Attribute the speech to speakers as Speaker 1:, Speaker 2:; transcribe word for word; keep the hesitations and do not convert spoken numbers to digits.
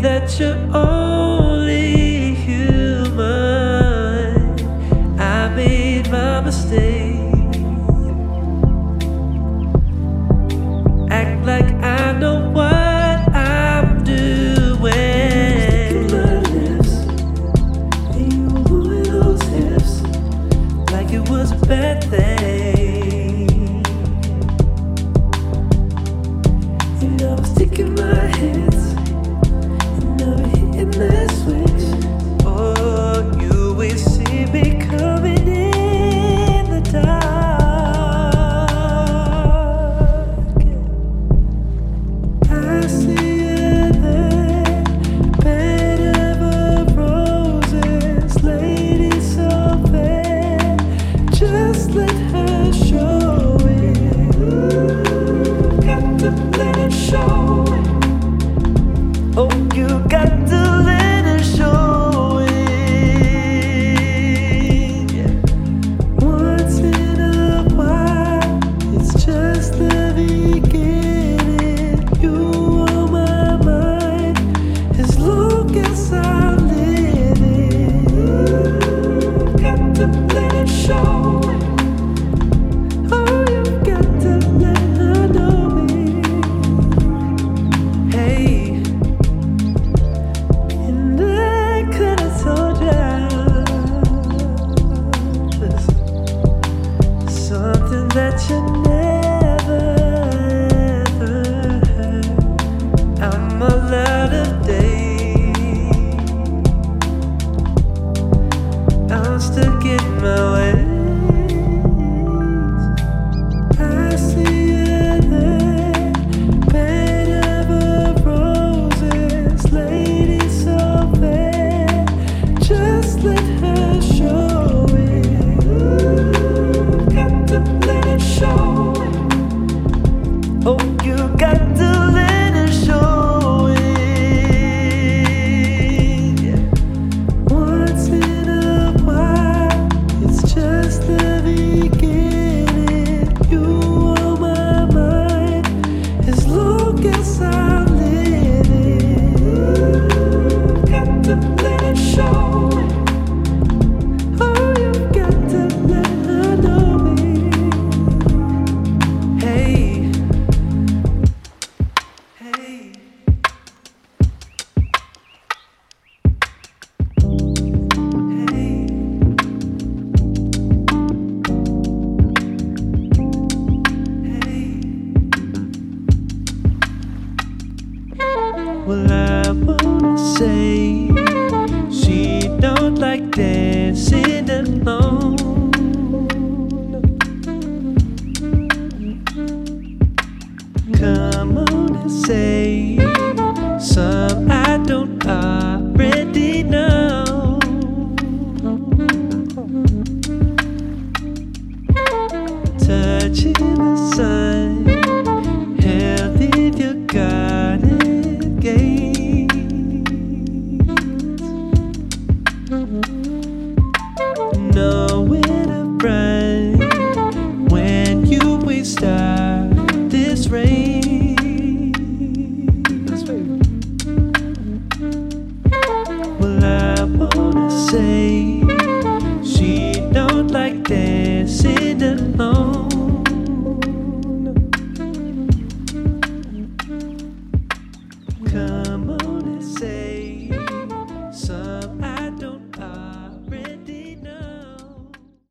Speaker 1: that you're only human. I made my mistake. Act like I know what I'm doing. My lips, and you were moving those hips like it was a bad thing. And I was taking my hits, and I was hitting that switch. Oh, you will see me coming in the dark. I see you there, bed of roses, lady so fair. Just let her show it. Ooh, got to let her show it. Oh, you got to let her show it. Yeah. Once in a while, it's just the beginning. You on my mind as long as I'm living. Ooh, got to let her show it. Oh, you got to let her know it. Hey, and I could have told ya something that you never ever heard. I'm a lot of days, I'm stuck in my ways. I see you there, bed of roses, lady so fair. Just let her show it. Ooh, got to let her show it. Oh, you got to let her show it. Yeah. Once in a while, it's just the beginning. You on my mind as long as I'm living. Ooh, got to let her show it. Oh, you got to let her know it. Hey, hey. Hey, hey. Well, I wanna say she don't like dancing alone. Come on and say some I don't already know. Touching the sun, held in your garden gate. Nowhere to run when you will start this race. Well, I wanna say she don't like dancing alone. Come on and say